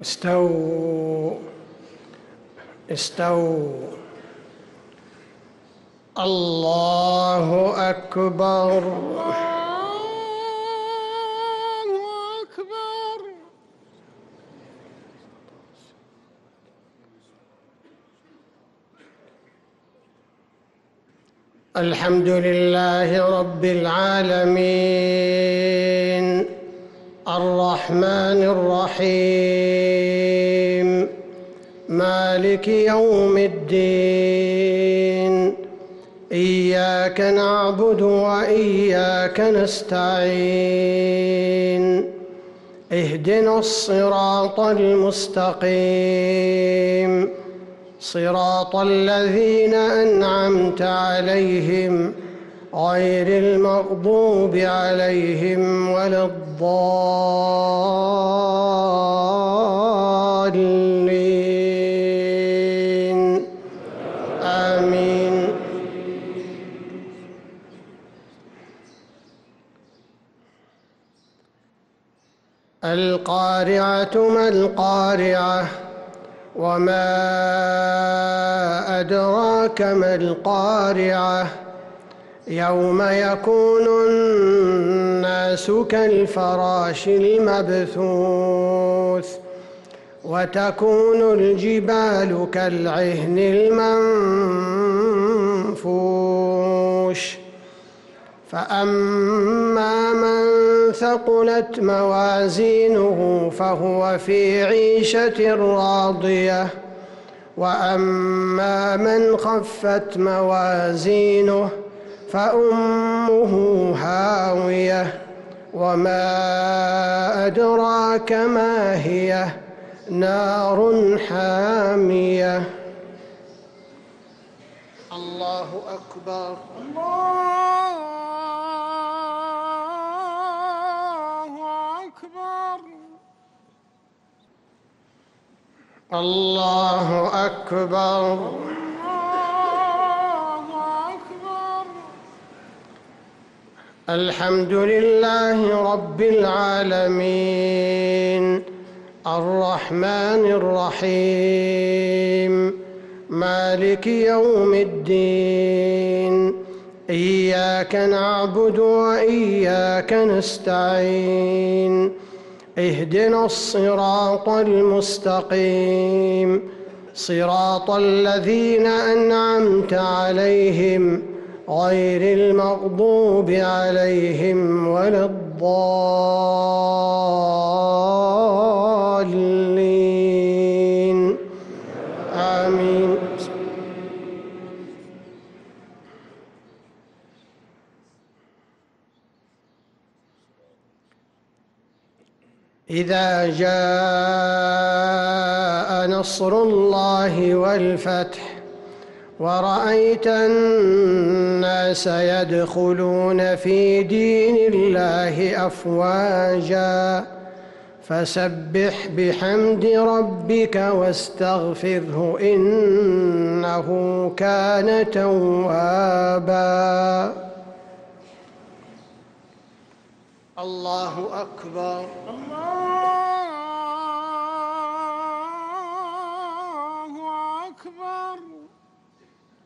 استووا استووا. الله أكبر. الله أكبر. الحمد لله رب العالمين الرحمن الرحيم مالك يوم الدين. إياك نعبد وإياك نستعين. اهدنا الصراط المستقيم صراط الذين أنعمت عليهم غير المغضوب عليهم ولا الضالين. آمين. القارعة ما القارعة وما أدراك ما القارعة يوم يكون الناس كالفراش المبثوث وتكون الجبال كالعهن المنفوش. فأما من ثقلت موازينه فهو في عيشة راضية وأما من خفت موازينه فأمه هاوية وما أدراك ما هي نار حامية. الله أكبر. الله أكبر. الله أكبر. الله أكبر. الحمد لله رب العالمين الرحمن الرحيم مالك يوم الدين. إياك نعبد وإياك نستعين. اهدنا الصراط المستقيم صراط الذين أنعمت عليهم غير المغضوب عليهم ولا الضالين. آمين. إذا جاء نصر الله والفتح ورأيت الناس يدخلون في دين الله أفواجا فسبح بحمد ربك واستغفره إنه كان توابا. الله أكبر.